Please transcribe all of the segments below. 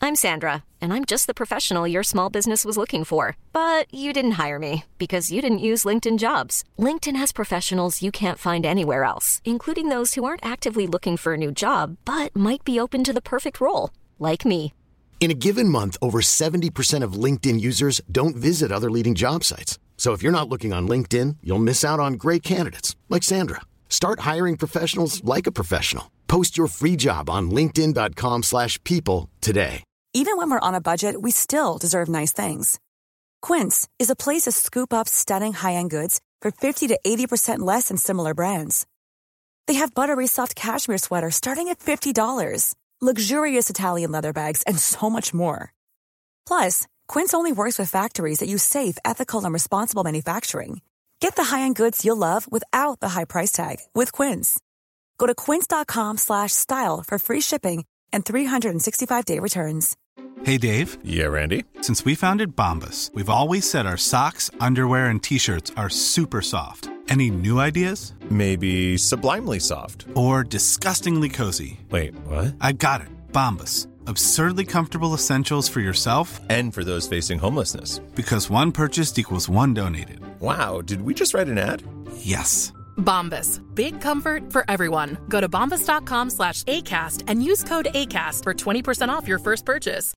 I'm Sandra, and I'm just the professional your small business was looking for. But you didn't hire me because you didn't use LinkedIn Jobs. LinkedIn has professionals you can't find anywhere else, including those who aren't actively looking for a new job, but might be open to the perfect role, like me. In a given month, over 70% of LinkedIn users don't visit other leading job sites. So if you're not looking on LinkedIn, you'll miss out on great candidates like Sandra. Start hiring professionals like a professional. Post your free job on linkedin.com/people today. Even when we're on a budget, we still deserve nice things. Quince is a place to scoop up stunning high-end goods for 50 to 80% less than similar brands. They have buttery soft cashmere sweaters starting at $50, luxurious Italian leather bags, and so much more. Plus, Quince only works with factories that use safe, ethical, and responsible manufacturing. Get the high-end goods you'll love without the high price tag with Quince. Go to quince.com/style for free shipping and 365-day returns. Hey, Dave. Yeah, Randy. Since we founded Bombas, we've always said our socks, underwear, and T-shirts are super soft. Any new ideas? Maybe sublimely soft. Or disgustingly cozy. Wait, what? I got it. Bombas. Absurdly comfortable essentials for yourself and for those facing homelessness. Because one purchased equals one donated. Wow, did we just write an ad? Yes. Bombas. Big comfort for everyone. Go to bombas.com/ACAST and use code ACAST for 20% off your first purchase.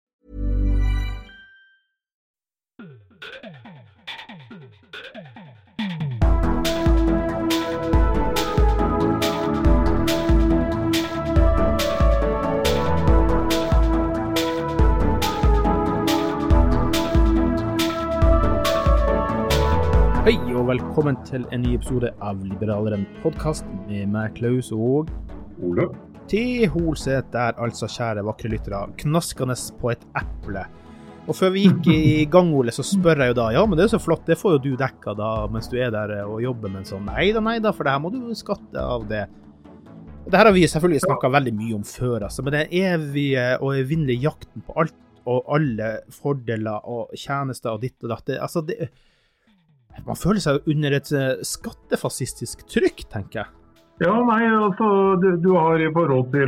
Hei og velkommen til en ny episode av Liberaleren podcast med meg, Klaus og Ole. Til Holset der, altså kjære vakre lyttere, knaskende på et eple. Og før vi gikk i gang, Ole, så spør jeg jo da, ja, men det er så flott, det får jo du dekka da, mens du er der og jobber med en sånn, nei da, for det her må du jo skatte av det. Det her har vi selvfølgelig snakket veldig mye om før, altså, men det evige og evinnelige jakten på alt og alle fordeler og tjenester og ditt og datt, altså det man føler seg under et skattefascistisk trykk, tenker jeg. Ja, nei, altså, du har i forhold til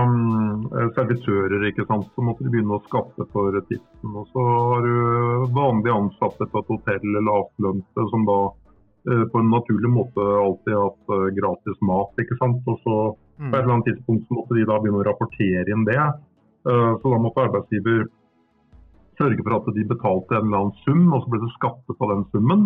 servitører, ikke sant, så måtte du begynne å skatte for tipsen, og så har du vanlige ansatte på et hotell eller avlønte som da på en naturlig måte alltid har hatt gratis mat, ikke sant, og så på et eller annet tidspunkt så måtte de da begynne å rapportere inn det, så da måtte arbeidsgiver sørge for at de betalte en eller annen sum, og så ble det skattet på den summen.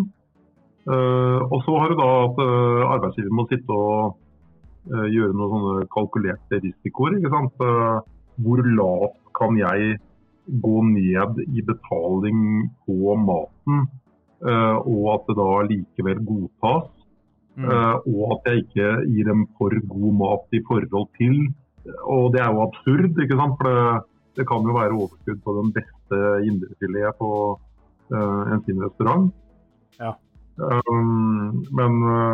Og så har du da at arbeidsgiver må sitte og gjøre noen sånne kalkulerte risikoer, ikke sant? Hvor lavt kan jeg gå ned i betaling på maten, og at det da likevel godtas, og at jeg ikke gir dem for god mat i forhold til, og det er jo absurd, ikke sant? For det kan jo være overskudd på den beste indrefilet på en fin restaurant. Ja. Men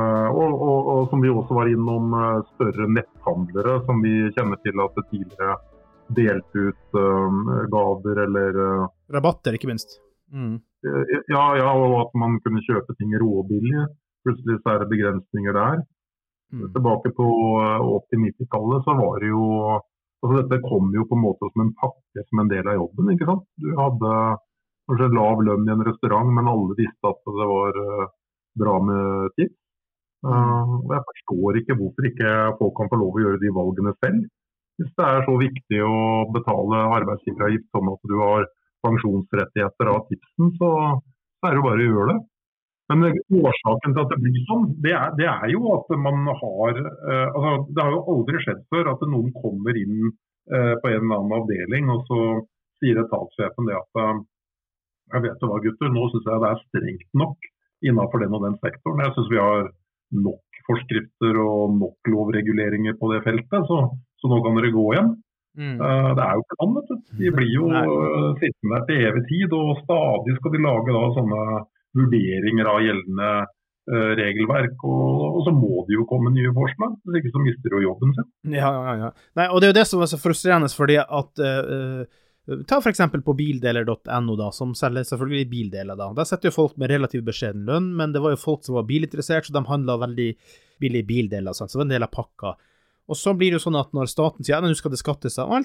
og som vi også var innom større netthandlere som vi kjenner til at det tidligere delte ut gaver eller rabatter, ikke minst. Ja, og at man kunne kjøpe ting råbillig. Plutselig så er det begrensninger der. Tilbake på 80-90-tallet så var det jo altså dette kom jo på en måte som en pakke, som en del av jobben, ikke sant? Du hadde kanskje lav lønn i en restaurant, men alle visste at det var bra med tips. Og jeg forstår ikke hvorfor ikke folk kan få lov å gjøre de valgene selv. Hvis det er så viktig å betale arbeidsgiveravgift sånn at du har pensjonsrettigheter av tipsen, så er det bare å gjøre det. Men årsaken til at det blir sånn, det er jo at man har, altså det har jo aldri skjedd før at noen kommer inn på en eller annen avdeling, og så sier etatssjefen det at jeg vet hva gutter, nå synes jeg det er strengt nok innenfor den og den sektoren. Jeg synes vi har nok forskrifter og nok lovreguleringer på det feltet, så nå kan dere gå igjen. Det er jo ikke sånn, vet du. De blir jo sittende der til evig tid, og stadig skal de lage da sånne vurderinger av gjeldende regelverk, og så må det jo komme nye forslag, hvis ikke så mister de jobben sin. Ja. Nei, og det er jo det som er så frustrerende, fordi at ta for eksempel på bildeler.no da, som selger selvfølgelig bildeler da. Der setter jo folk med relativt beskjeden lønn, men det var jo folk som var bilinteressert, så de handlet veldig billige bildeler, så det var en del av pakka. Og så blir det jo sånn at når staten sier, nå skal det skattes av alt,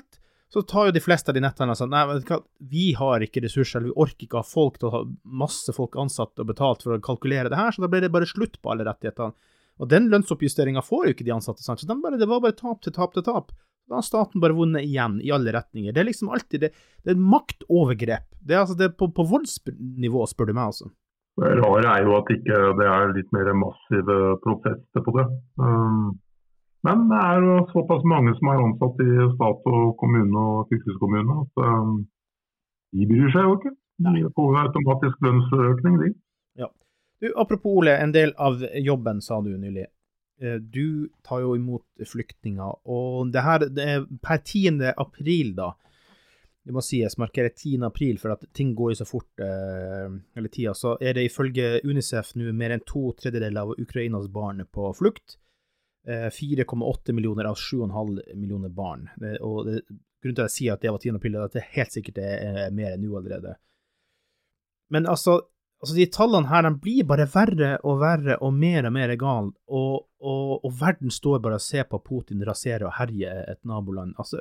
så tar jo de fleste av de netthandlerne sånn, nei, vet du hva, vi har ikke ressurser, eller vi orker ikke ha folk til å ha masse folk ansatt og betalt for å kalkulere det her, så da ble det bare slutt på alle rettighetene. Og den lønnsoppjusteringen får jo ikke de ansatte, sant? Så det var bare tap til tap til tap. Da har staten bare vunnet igjen i alle retninger. Det liksom alltid det er maktovergrep. Det er altså det på voldsnivå, spør du meg altså. Det rare jo at ikke det litt mer massive protester på det. Men det jo såpass mange som ansatt i stat og kommune og fylkeskommune at de bryr seg jo ikke. De får automatisk lønnsøkning, de. Ja. Du, apropos Ole, en del av jobben, sa du nylig. Du tar jo imot flyktninger, og det her det per 10. april da, det må sies, markerer 10. april, for at ting går jo så fort, eller tida, så det ifølge UNICEF nå mer enn 2/3 av Ukrainas barn på flukt, 4,8 millioner av 7,5 millioner barn. Og grunnen til at jeg sier at det var 10. april er at det helt sikkert mer enn nå allerede. Men altså de tallene her, de blir bare verre og verre og mer gal, og verden står bare og ser på Putin rasere og herje et naboland. Altså,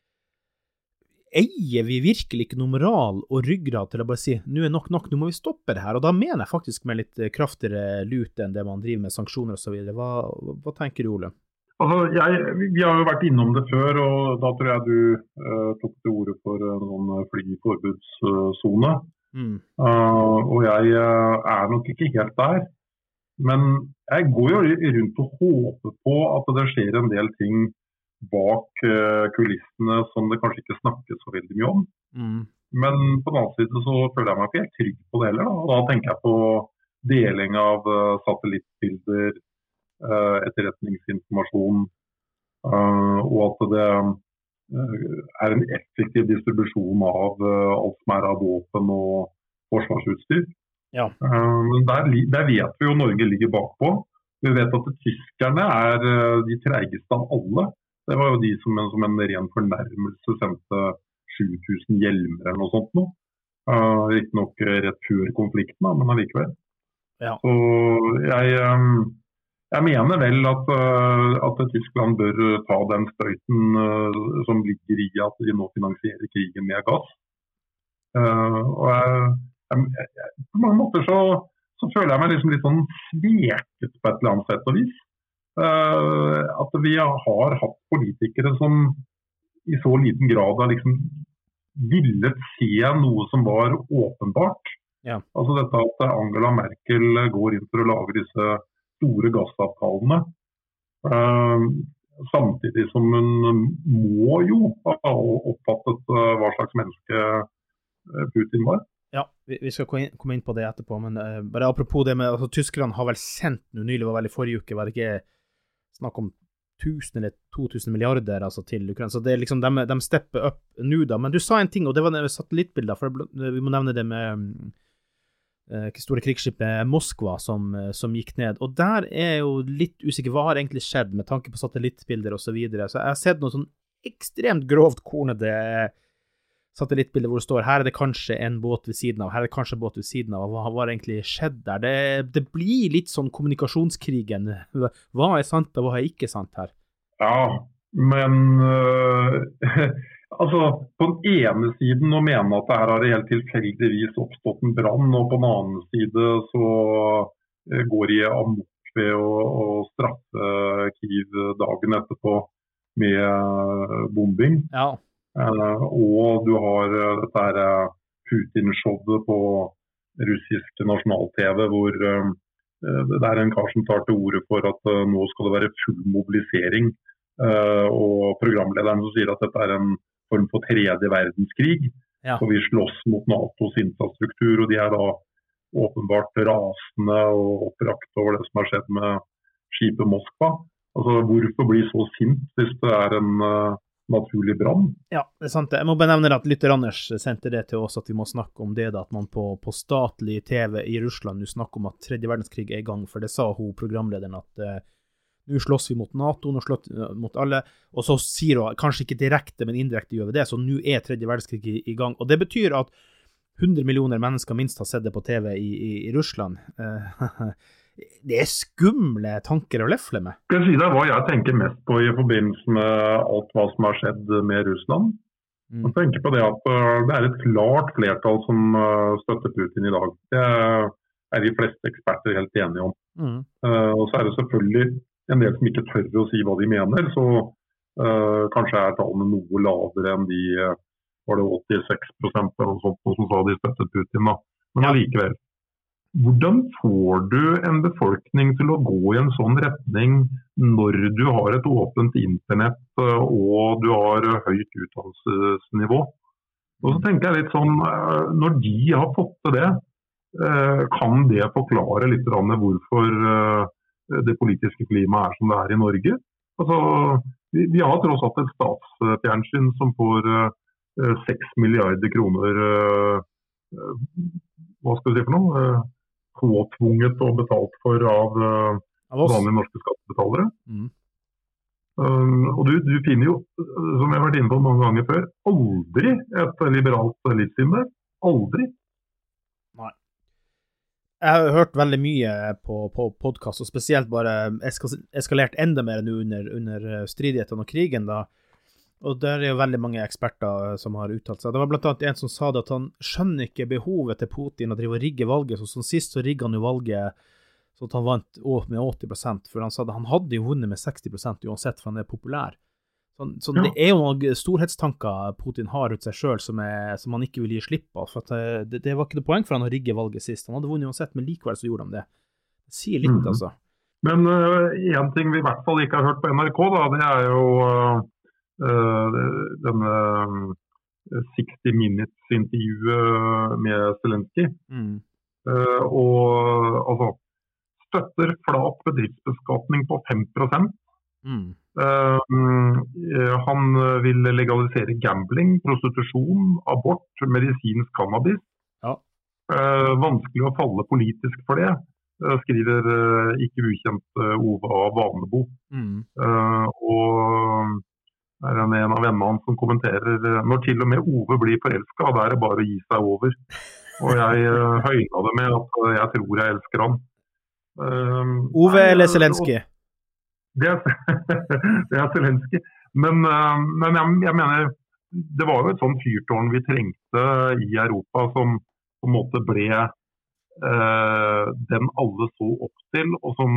eier vi virkelig ikke noe moral og ryggrad til å bare si, nå nok, nå må vi stoppe det her, og da mener jeg faktisk med litt kraftigere lut enn det man driver med sanksjoner og så videre. Hva tenker du, Ole? Altså, vi har jo vært innom det før, og da tror jeg du tok til ordet for noen flyforbudszone. Og jeg nok ikke helt der, men jeg går jo rundt og håper på at det skjer en del ting bak kulissene som det kanskje ikke snakkes så veldig mye om. Men på den annen side så føler jeg meg ikke helt trygg på det heller. Da tenker jeg på deling av satellittbilder, etterretningsinformasjon, og at det en effektiv distribusjon av alt som av våpen og forsvarsutstyr. Ja. Men der vet vi jo Norge ligger bakpå. Vi vet at tyskerne de treigeste av alle. Det var jo de som en ren fornærmelse sendte 7000 hjelmer eller noe sånt nå. Ikke nok rett før konflikten, men allikevel. Ja. Så jeg mener vel at Tyskland bør ta den støyten som ligger i at de nå finansierer krigen med gass. Og på mange måter så føler jeg meg liksom litt sånn sveket på et eller annet sett og vis. At vi har hatt politikere som i så liten grad har liksom villet se noe som var åpenbart. Ja. Altså dette at Angela Merkel går inn for å lage disse store gassavtalene, samtidig som hun må jo ha oppfattet hva slags menneske Putin var. Ja, vi skal komme inn på det etterpå, men bare apropos det med, altså tyskerne har vel sendt nå nylig, var vel i forrige uke, var det ikke snakk om 1000 eller 2000 milliarder altså, til Ukraina, så det liksom, de stepper opp nå da, men du sa en ting, og det var satellittbilder, for vi må nevne det med store krigsskipet Moskva som gikk ned, og der jo litt usikker hva har egentlig skjedd med tanke på satellittbilder og så videre, så jeg har sett noe sånn ekstremt grovt kornede satellittbilder hvor det står, her det kanskje en båt ved siden av, her det kanskje en båt ved siden av, hva har egentlig skjedd der? Det blir litt sånn kommunikasjonskrigen. Hva sant og hva ikke sant her? Ja, men altså, på den ene siden å mene at det her har det helt tilfeldigvis oppstått en brann, og på den annen side så går de amok ved å straffe Kiev dagen etterpå med bombing. Ja. Og du har dette her Putin-showet på russisk nasjonal-TV, hvor det en kar som tar til orde for at nå skal det være full mobilisering, og programlederen som sier at dette en form for tredje verdenskrig, og vi slåss mot NATOs infrastruktur, og de da åpenbart rasende og opprakt over det som har skjedd med skipet Moskva. Altså, hvorfor bli så sint hvis det en naturlig brann? Ja, det sant. Jeg må bare nevne at Lytter Anders sendte det til oss at vi må snakke om det, da, at man på statlig TV i Russland nå snakker om at tredje verdenskrig i gang, for det sa hun programlederen at nå slåss vi mot NATO, nå slåss vi mot alle, og så sier hun, kanskje ikke direkte, men indirekte gjør vi det, så nå tredje verdenskrig i gang, og det betyr at 100 millioner mennesker minst har sett det på TV i Russland. Det skumle tanker å lefle med. Skal jeg si deg hva jeg tenker mest på i forbindelse med alt hva som har skjedd med Russland? Man tenker på det at det et klart flertall som støtter Putin i dag. Det de fleste eksperter helt enige om. Og så det selvfølgelig en del som ikke tør å si hva de mener, så kanskje tallene noe lavere enn de, var det 86% eller noe sånt som sa de støttet Putin da. Men allikevel. Hvordan får du en befolkning til å gå i en sånn retning når du har et åpent internett og du har høyt utdannelsesnivå? Og så tenker jeg litt sånn, når de har fått til det, kan det forklare litt hvorfor det politiske klimaet som det i Norge? Altså, vi har tross alt et statsfjernsyn som får 6 milliarder kroner, hva skal vi si for noe? Påtvunget og betalt for av vanlige norske skattebetalere. Og du finner jo, som jeg har vært inne på mange ganger før, aldri et liberalt livssyn der. Aldri. Nei. Jeg har hørt veldig mye på podcast, og spesielt bare eskalert enda mer nå under stridighetene og krigen da. Og der jo veldig mange eksperter som har uttalt seg. Det var blant annet en som sa det at han skjønner ikke behovet til Putin å drive og rigge valget, så som sist så rigget han jo valget så at han vant med 80%, for han sa at han hadde jo vunnet med 60% uansett, for han populær. Så det jo noen storhetstanker Putin har ut seg selv som han ikke vil gi slipp av, for at det var ikke noe poeng for han å rigge valget sist. Han hadde vunnet uansett, men likevel så gjorde han det. Det sier litt, altså. Men en ting vi i hvert fall ikke har hørt på NRK da, det jo denne 60 Minutes-intervjuet med Zelensky. Og altså, støtter flat bedriftsbeskatning på 5%. Han vil legalisere gambling, prostitusjon, abort, medisinsk cannabis. Vanskelig å falle politisk for det, skriver ikke ukjent Ove Vanebo. Og en av vennene hans som kommenterer når til og med Ove blir forelsket, da det bare å gi seg over. Og jeg høyner det med at jeg tror jeg elsker han. Ove eller Zelensky? Det Zelensky. Men jeg mener, det var jo et sånt fyrtårn vi trengte i Europa som på en måte ble den alle så opp til, og som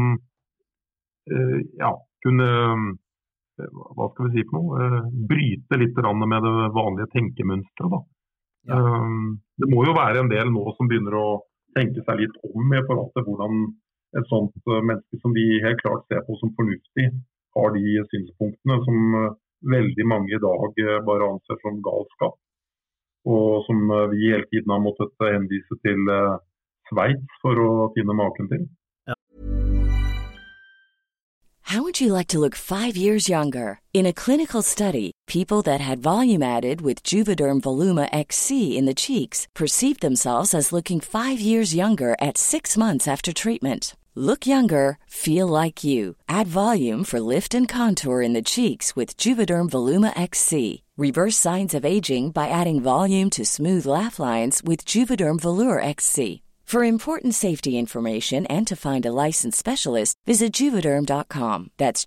kunne hva skal vi si for noe, bryte litt med det vanlige tenkemønstret da. Det må jo være en del nå som begynner å tenke seg litt om i forhold til hvordan et sånt menneske som vi helt klart ser på som fornuftig har de synspunktene som veldig mange i dag bare anser som galskap, og som vi hele tiden har måttet henvise til Sveits for å finne maken til. How would you like to look 5 years younger? In a clinical study, people that had volume added with Juvederm Voluma XC in the cheeks perceived themselves as looking 5 years younger at 6 months after treatment. Look younger, feel like you. Add volume for lift and contour in the cheeks with Juvederm Voluma XC. Reverse signs of aging by adding volume to smooth laugh lines with Juvederm Volure XC. For important safety information and to find a licensed specialist, visit Juvederm.com. That's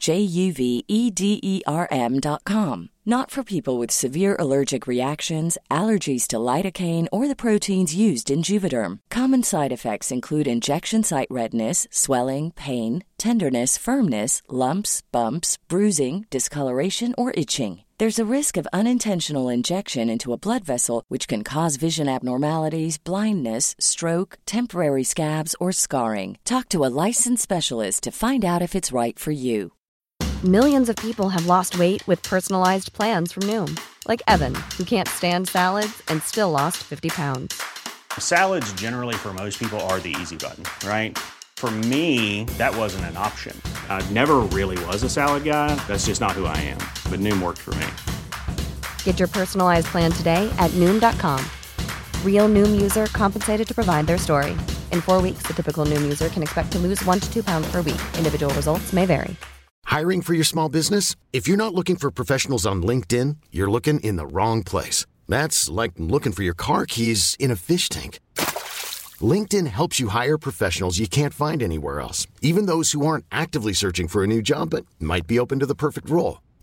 JUVEDERM.com. Not for people with severe allergic reactions, allergies to lidocaine, or the proteins used in Juvederm. Common side effects include injection site redness, swelling, pain, tenderness, firmness, lumps, bumps, bruising, discoloration, or itching. There's a risk of unintentional injection into a blood vessel, which can cause vision abnormalities, blindness, stroke, temporary scabs, or scarring. Talk to a licensed specialist to find out if it's right for you. Millions of people have lost weight with personalized plans from Noom. Like Evan, who can't stand salads and still lost 50 pounds. Salads generally for most people are the easy button, right? For me, that wasn't an option. I never really was a salad guy. That's just not who I am. But Noom worked for me. Get your personalized plan today at Noom.com. Real Noom user compensated to provide their story. In 4 weeks, the typical Noom user can expect to lose 1 to 2 pounds per week. Individual results may vary. Hiring for your small business? If you're not looking for professionals on LinkedIn, you're looking in the wrong place. That's like looking for your car keys in a fish tank. LinkedIn helps you hire professionals you can't find anywhere else, even those who aren't actively searching for a new job but might be open to the perfect role.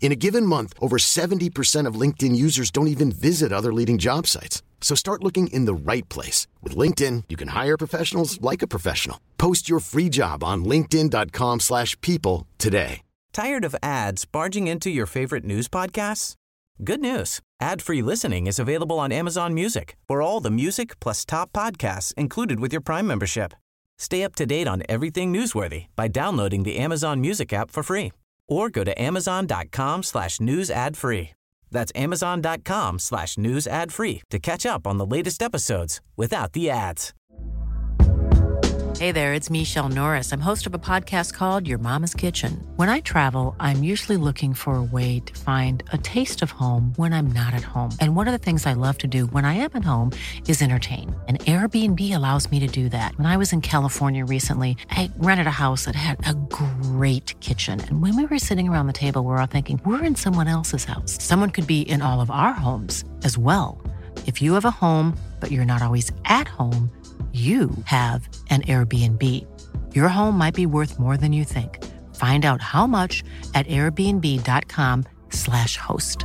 In a given month, over 70% of LinkedIn users don't even visit other leading job sites. So start looking in the right place. With LinkedIn, you can hire professionals like a professional. Post your free job on linkedin.com/people today. Tired of ads barging into your favorite news podcasts? Good news. Ad-free listening is available on Amazon Music for all the music plus top podcasts included with your Prime membership. Stay up to date on everything newsworthy by downloading the Amazon Music app for free or go to amazon.com/news ad free. That's amazon.com/news ad free to catch up on the latest episodes without the ads. Hey there, it's Michelle Norris. I'm host of a podcast called Your Mama's Kitchen. When I travel, I'm usually looking for a way to find a taste of home when I'm not at home. And one of the things I love to do when I am at home is entertain. And Airbnb allows me to do that. When I was in California recently, I rented a house that had a great kitchen. And when we were sitting around the table, we're all thinking, we're in someone else's house. Someone could be in all of our homes as well. If you have a home, but you're not always at home, you have an Airbnb. Your home might be worth more than you think. Find out how much at airbnb.com/host.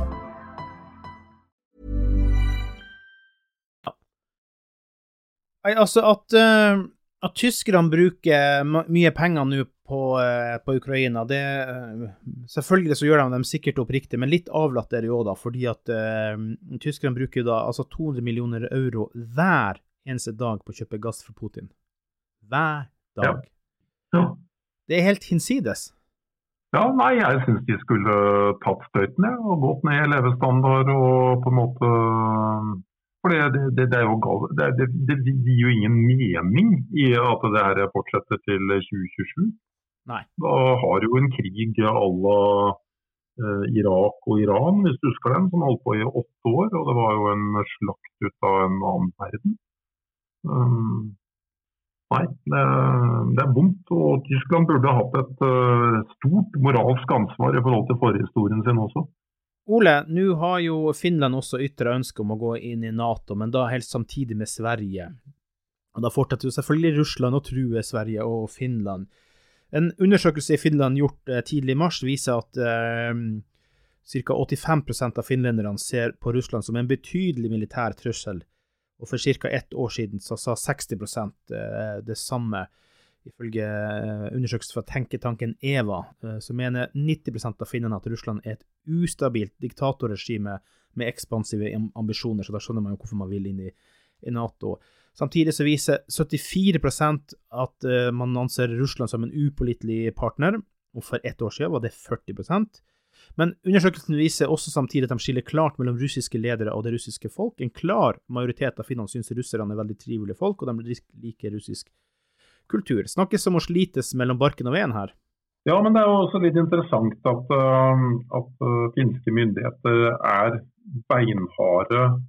Altså at tyskerne bruker mye penger nå på Ukraina, det selvfølgelig så gjør de sikkert oppriktig, men litt avlatt det jo da, fordi at tyskerne bruker da altså 200 millioner euro hver eneste dag på å kjøpe gass fra Putin. Hver dag. Ja. Det helt hinsides. Ja, nei, jeg synes de skulle tatt støyten og gått ned i levestandard og på en måte... For det jo galt. Det gir jo ingen mening i at det her fortsetter til 2027. Nei. Da har jo en krig à la Irak og Iran, hvis du husker den, som holdt på i 8 år, og det var jo en slakt ut av en annen verden. Nei, det vondt, og Tyskland burde ha hatt et stort moralsk ansvar i forhold til forhistorien sin også. Ole, nå har jo Finland også ytret ønske om å gå inn i NATO, men da helt samtidig med Sverige. Og da fortsetter jo selvfølgelig Russland å true Sverige og Finland. En undersøkelse i Finland gjort tidlig i mars viser at ca. 85% av finlenderne ser på Russland som en betydelig militær trussel. Og for ca. 1 år siden så sa 60% det samme. Ifølge undersøkelser fra tenketanken EVA, så mener 90% av finnene at Russland et ustabilt diktatorregime med ekspansive ambisjoner, så da skjønner man jo hvorfor man vil inn i NATO. Samtidig så viser 74% at man anser Russland som en upålitelig partner, og for 1 år siden var det 40%. Men undersøkelsen viser også samtidig at de skiller klart mellom russiske ledere og det russiske folk. En klar majoritet av finnene synes russerne er veldig trivelige folk, og de liker russisk kultur. Snakkes om å slites mellom barken og veden her. Ja, men det jo også litt interessant at finske myndigheter beinharde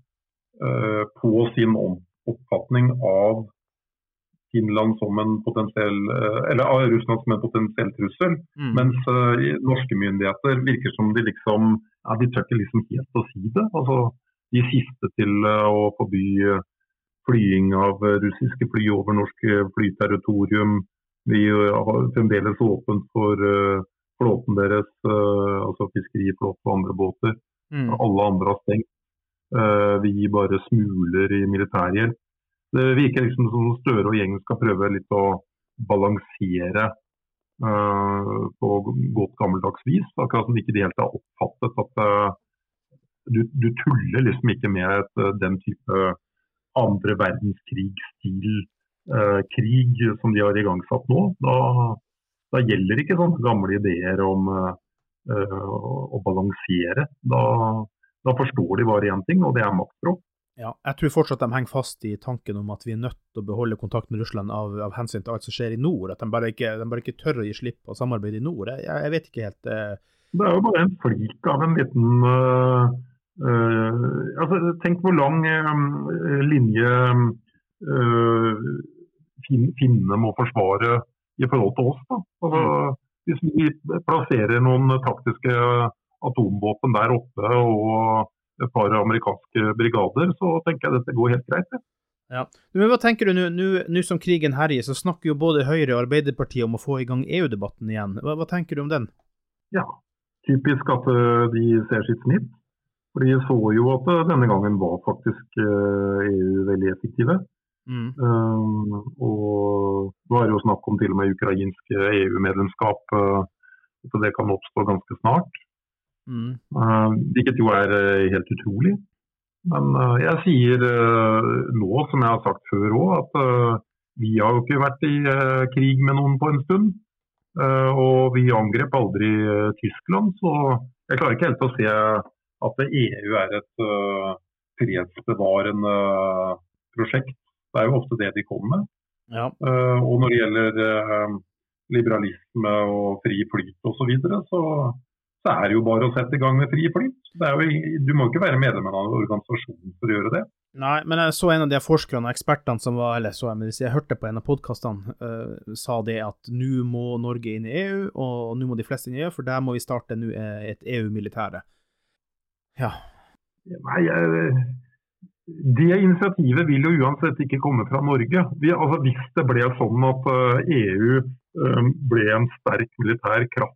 på sin oppfatning av Finland som en potensiell, eller av Russland som en potensiell trussel, mens norske myndigheter virker som de liksom, ja, de tør ikke liksom helt å si det. Altså, de siste til å forby flying av russiske fly over norsk flyterritorium. Vi har fremdeles åpent for flåten deres, altså fiskeriflåte og andre båter. Alle andre har stengt. Vi bare smuler i militærhjelp. Det virker liksom som Støre og gjengen skal prøve litt å balansere på godt gammeldags vis. Akkurat som ikke de helt har oppfattet at du tuller liksom ikke med den type andre verdenskrig-stil krig som de har i gang satt nå. Da gjelder ikke sånne gamle ideer om å balansere. Da forstår de bare en ting, og det maktspråk. Ja, jeg tror fortsatt de henger fast i tanken om at vi nødt til å beholde kontakt med Russland av hensyn til alt som skjer i nord, at de bare ikke tør å gi slipp på samarbeid i nord. Jeg vet ikke helt... Det jo bare en flik av en liten... tenk hvor lang linje finnene må forsvare i forhold til oss. Da. Altså, hvis vi plasserer noen taktiske atomvåpen der oppe og et par amerikanske brigader, så tenker jeg dette går helt greit. Ja. Men hva tenker du nå som krigen herjer, så snakker jo både Høyre og Arbeiderpartiet om å få i gang EU-debatten igjen. Hva tenker du om den? Ja, typisk at de ser sitt snitt. For de så jo at denne gangen var faktisk EU veldig effektive. Og nå jo snakk om til og med ukrainske EU-medlemskap, så det kan oppstå ganske snart. Hvilket jo helt utrolig. Men jeg sier nå, som jeg har sagt før også, at vi har jo ikke vært i krig med noen på en stund. Og vi angrep aldri Tyskland, så jeg klarer ikke helt å se at EU et fredsbevarende prosjekt. Det jo ofte det de kommer med. Og når det gjelder liberalisme og fri flyt og så videre, så det jo bare å sette i gang med fri flyt. Du må ikke være medlem av en organisasjon for å gjøre det. Nei, men jeg så en av de forskerne og ekspertene som var, eller så jeg hørte på en av podcastene, sa det at nå må Norge inn i EU, og nå må de fleste inn i EU, for der må vi starte nå et EU-militære. Ja. Nei, det initiativet vil jo uansett ikke komme fra Norge. Hvis det ble sånn at EU ble en sterk militær kraft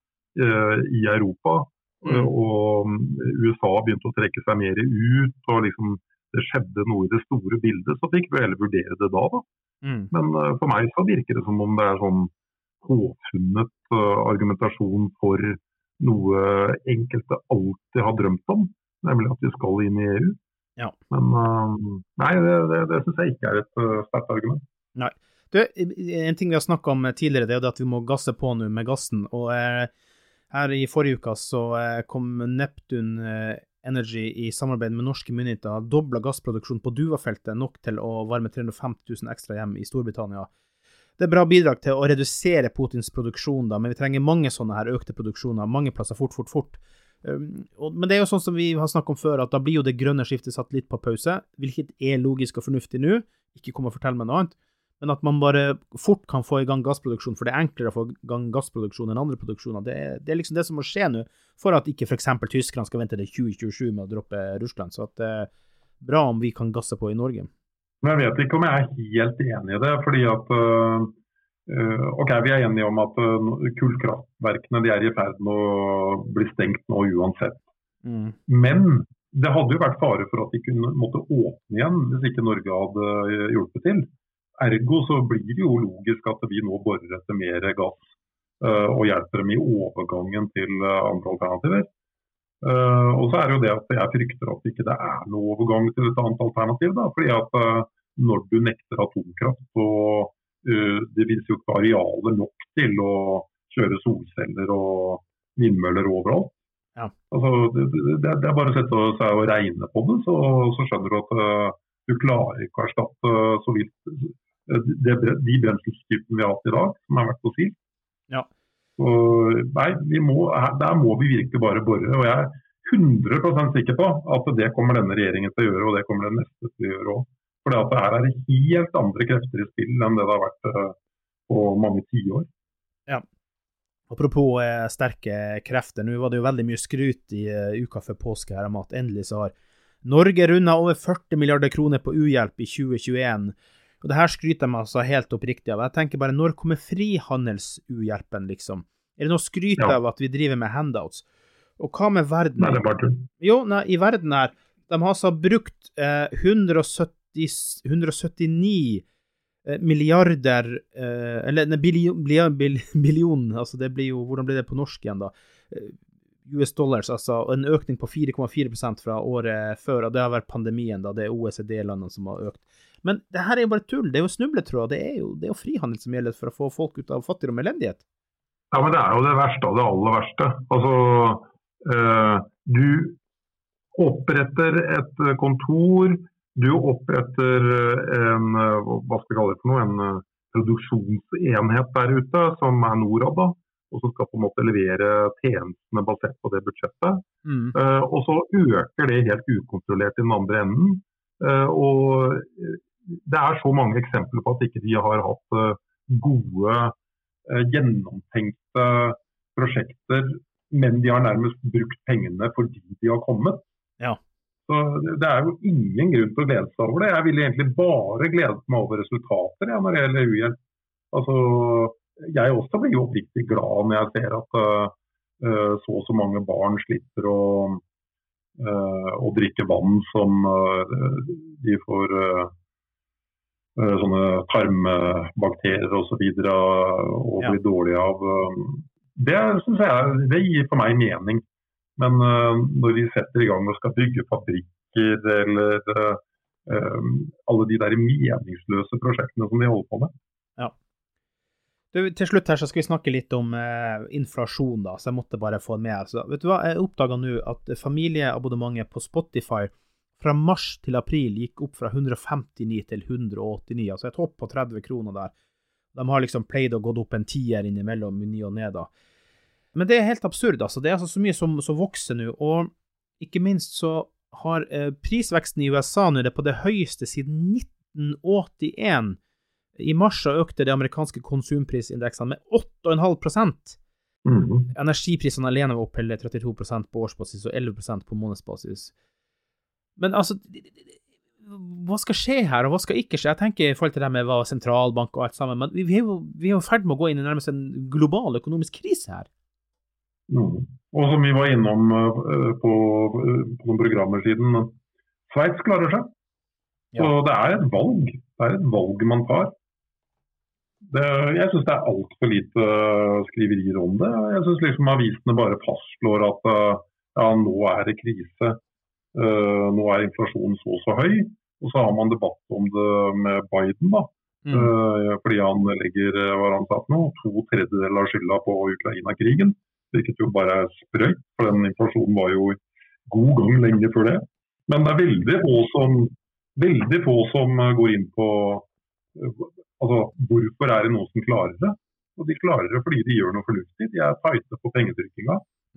i Europa, og USA begynte å trekke seg mer ut, og liksom det skjedde noe i det store bildet, så fikk vi heller vurdere det da. Men for meg så virker det som om det sånn påfunnet argumentasjon for noe enkelte alltid har drømt om, nemlig at vi skal inn i EU. Men nei, det synes jeg ikke et sterkt argument. Nei. En ting vi har snakket om tidligere, det jo det at vi må gasse på nå med gassen, og her i forrige uka så kom Neptune Energy i samarbeid med norske myndigheter doblet gassproduksjon på Duvafeltet nok til å varme 350 000 ekstra hjem i Storbritannia. Det bra bidrag til å redusere Putins produksjon da, men vi trenger mange sånne her økte produksjoner, mange plasser fort. Men det jo sånn som vi har snakket om før, at da blir jo det grønne skiftet satt litt på pause, hvilket logisk og fornuftig nå, ikke kom og fortell meg noe annet, men at man bare fort kan få i gang gassproduksjon, for det enklere å få i gang gassproduksjon enn andre produksjoner. Det liksom det som må skje nå, for at ikke for eksempel Tyskland skal vente til 2027 med å droppe Russland. Så at det bra om vi kan gasse på i Norge. Men jeg vet ikke om jeg helt enig i det, fordi at vi enige om at kullkraftverkene de i ferd med å bli stengt nå uansett. Men det hadde jo vært fare for at de måtte åpne igjen hvis ikke Norge hadde hjulpet til. Ergo så blir det jo logisk at vi nå borer etter mer gass og hjelper dem i overgangen til andre alternativer. Og så det jo det at jeg frykter at ikke det noe overgang til et annet alternativ, da, fordi at når du nekter atomkraft, så det finnes jo ikke arealer nok til å kjøre solceller og vindmøller overalt. Det bare å sette seg og regne på det, så skjønner du at du klarer ikke å erstatte så vidt de brenselstypene vi har hatt i dag, som har vært fossil. Så nei, der må vi virkelig bare borre, og jeg 100% sikker på at det kommer denne regjeringen til å gjøre, og det kommer den neste til å gjøre også. For det her helt andre krefter i spill enn det har vært på mange 10 år. Ja. Apropos sterke krefter, nå var det jo veldig mye skryt i uka før påske her om at endelig så har Norge rundet over 40 milliarder kroner på uhjelp i 2021, og det her skryter man altså helt oppriktig av. Jeg tenker bare, når kommer frihandelsuhjelpen liksom? Det noe skryt av at vi driver med handouts? Og hva med verden? Nei, det bare tull. Jo, i verden her, de har altså brukt 179 milliarder, eller billion, altså det blir jo, hvordan blir det på norsk igjen da? US dollars, altså en økning på 4,4% fra året før, og det har vært pandemien da, det OECD-landene som har økt. Men det her jo bare tull, det jo snubletråd, det jo frihandel som gjelder for å få folk ut av fattigdom og elendighet. Ja, men det jo det verste av det aller verste. Altså, du oppretter et kontor, du oppretter en, hva skal vi kalle det for noe, en produksjonsenhet der ute, som Norad da, og som skal på en måte levere tjenestene basert på det budsjettet. Og så øker det helt ukontrollert i den andre enden. Og det så mange eksempler på at ikke de har hatt gode, gjennomtenkte prosjekter, men de har nærmest brukt pengene fordi de har kommet. Så det jo ingen grunn til å glede seg over det. Jeg ville egentlig bare glede meg over resultater når det gjelder uhjelp. Altså, jeg også blir jo oppriktig glad når jeg ser at så mange barn slipper å drikke vann som de får sånne tarmbakterier og så videre og blir dårlige av. Det synes jeg, det gir for meg mening. Men når vi setter i gang og skal bygge fabrikker eller alle de der meningsløse prosjektene som de holder på med. Ja. Til slutt her så skal vi snakke litt om inflasjon da, så jeg måtte bare få med. Altså, vet du hva, jeg oppdaget nå at familieabonnementet på Spotify fra mars til april gikk opp fra 159 til 189, altså et hopp på 30 kroner der. De har liksom pleid å gå opp en 10 innimellom ny og ned da. Men det helt absurd, altså. Det altså så mye som vokser nå, og ikke minst så har prisveksten i USA nå det på det høyeste siden 1981. I mars så økte de amerikanske konsumprisindeksene med 8,5%. Energiprisene alene var opp hele 32% på årsbasis og 11% på månedsbasis. Men altså, hva skal skje her, og hva skal ikke skje? Jeg tenker i forhold til det med hva sentralbank og alt sammen, men vi er jo ferdig med å gå inn i nærmest en global økonomisk krise her. Og som vi var innom på noen programmer siden, Sveits klarer seg. Så det et valg. Det et valg man tar. Jeg synes det alt for lite skriverier om det. Jeg synes liksom avisene bare fastslår at nå det krise, nå inflasjonen så høy, og så har man debatt om det med Biden da, fordi han legger, hva han sagt nå, 2/3 av skylda på Ukraina-krigen, hvilket jo bare sprøyt, for den inflasjonen var jo god gang lenge før det. Men det veldig få som går inn på altså, hvorfor det noen som klarer det? Og de klarer det fordi de gjør noe fornuftig. De tighte på pengetrykkinga.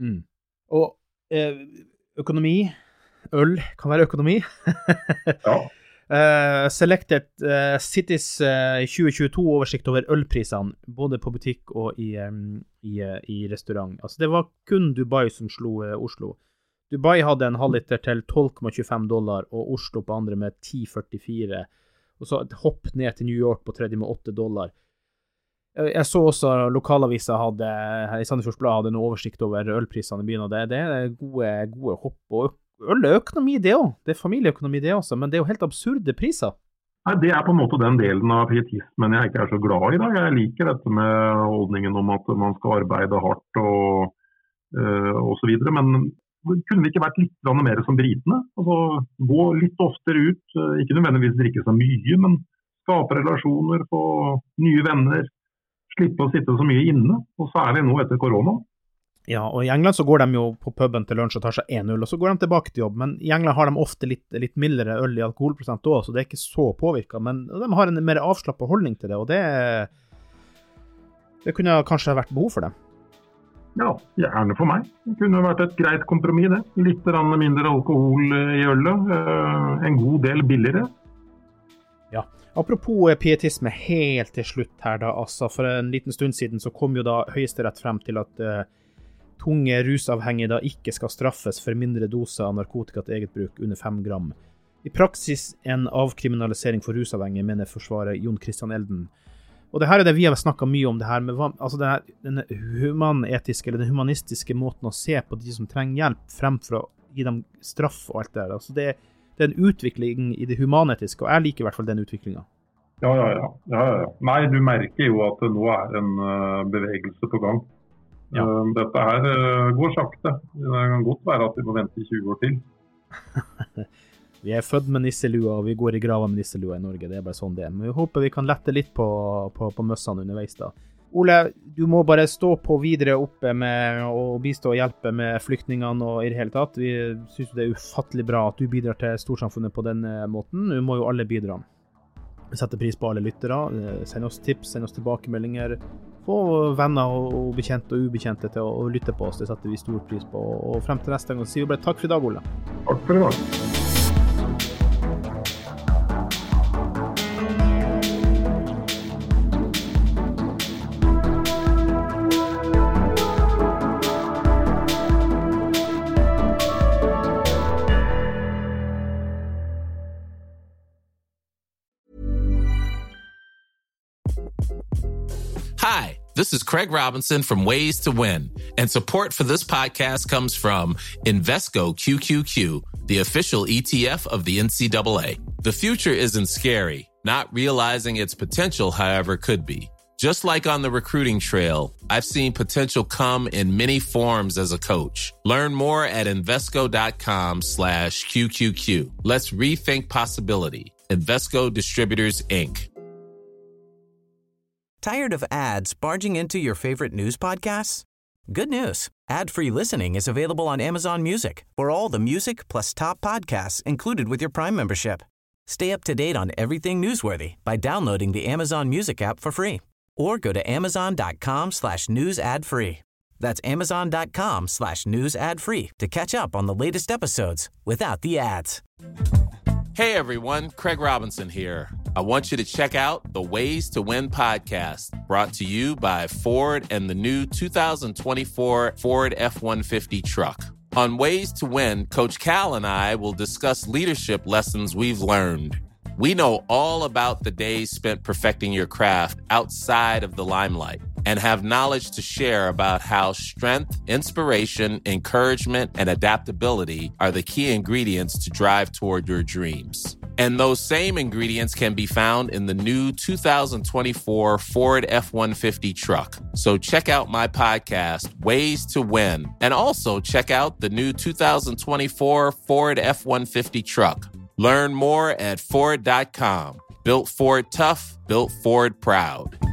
Og økonomi, øl kan være økonomi. Ja. Selected Cities 2022 oversikt over ølprisene, både på butikk og i restaurant. Altså, det var kun Dubai som slo Oslo. Dubai hadde en halvliter til $12,25, og Oslo på andre med 10,44. Og så et hopp ned til New York på tredje med $8. Jeg så også lokalaviser i Sandefjords Blad hadde en oversikt over ølprisene i byen, og det gode hopp. Og øl økonomi det også. Det familieøkonomi det også, men det jo helt absurde priser. Nei, det på en måte den delen av pietismen jeg ikke så glad i da. Jeg liker dette med holdningen om at man skal arbeide hardt og så videre, men kunne vi ikke vært litt mer som britene? Altså, gå litt oftere ut, ikke nødvendigvis drikke så mye, men skape relasjoner, få nye venner, slippe å sitte så mye inne, og særlig nå etter korona. Ja, og i England så går de jo på puben til lunsj og tar seg 1 øl, og så går de tilbake til jobb, men i England har de ofte litt mildere øl i alkoholprosent også, så det ikke så påvirket, men de har en mer avslappet holdning til det, og det kunne kanskje vært behov for det. Ja, gjerne for meg. Det kunne vært et greit kompromiss det. Litt mindre alkohol i ølet, en god del billigere. Ja, apropos pietisme helt til slutt her da, altså for en liten stund siden så kom jo da Høyesterett frem til at tunge rusavhengige da ikke skal straffes for mindre doser av narkotika til eget bruk under 5 gram. I praksis en avkriminalisering for rusavhengige, mener forsvarer Jon Christian Elden. Og det her det vi har snakket mye om det her, med altså den humanetiske eller den humanistiske måten å se på de som trenger hjelp, fremfor å gi dem straff og alt det der. Altså det en utvikling i det humanetiske, og jeg liker i hvert fall den utviklingen. Ja. Nei, du merker jo at det nå en bevegelse på gang. Ja. Dette her går sakte. Det kan godt være at vi må vente i 20 år til. Vi født med nisselua, og vi går i grava med nisselua i Norge. Det bare sånn det. Men vi håper vi kan lette litt på møssene underveis da. Ole, du må bare stå på videre oppe med å bistå og hjelpe med flyktningene og i det hele tatt. Vi synes det ufattelig bra at du bidrar til storsamfunnet på den måten. Nå må jo alle bidra. Vi setter pris på alle lyttere. Send oss tips, send oss tilbakemeldinger. Få venner og bekjente og ubekjente til å lytte på oss. Det setter vi stor pris på. Og frem til neste gang så sier vi bare takk for i dag, Ole. Takk for i dag. This is Craig Robinson from Ways to Win, and support for this podcast comes from Invesco QQQ, the official ETF of the NCAA. The future isn't scary. Not realizing its potential, however, could be. Just like on the recruiting trail, I've seen potential come in many forms as a coach. Learn more at Invesco.com/QQQ. Let's rethink possibility. Invesco Distributors, Inc. Tired of ads barging into your favorite news podcasts? Good news. Ad-free listening is available on Amazon Music for all the music plus top podcasts included with your Prime membership. Stay up to date on everything newsworthy by downloading the Amazon Music app for free. Or go to amazon.com/news ad free. That's amazon.com/news ad free to catch up on the latest episodes without the ads. Hey everyone, Craig Robinson here. I want you to check out the Ways to Win podcast, brought to you by Ford and the new 2024 Ford F-150 truck. On Ways to Win, Coach Cal and I will discuss leadership lessons we've learned. We know all about the days spent perfecting your craft outside of the limelight and have knowledge to share about how strength, inspiration, encouragement, and adaptability are the key ingredients to drive toward your dreams. And those same ingredients can be found in the new 2024 Ford F-150 truck. So check out my podcast, Ways to Win, and also check out the new 2024 Ford F-150 truck. Learn more at Ford.com. Built Ford tough, built Ford proud.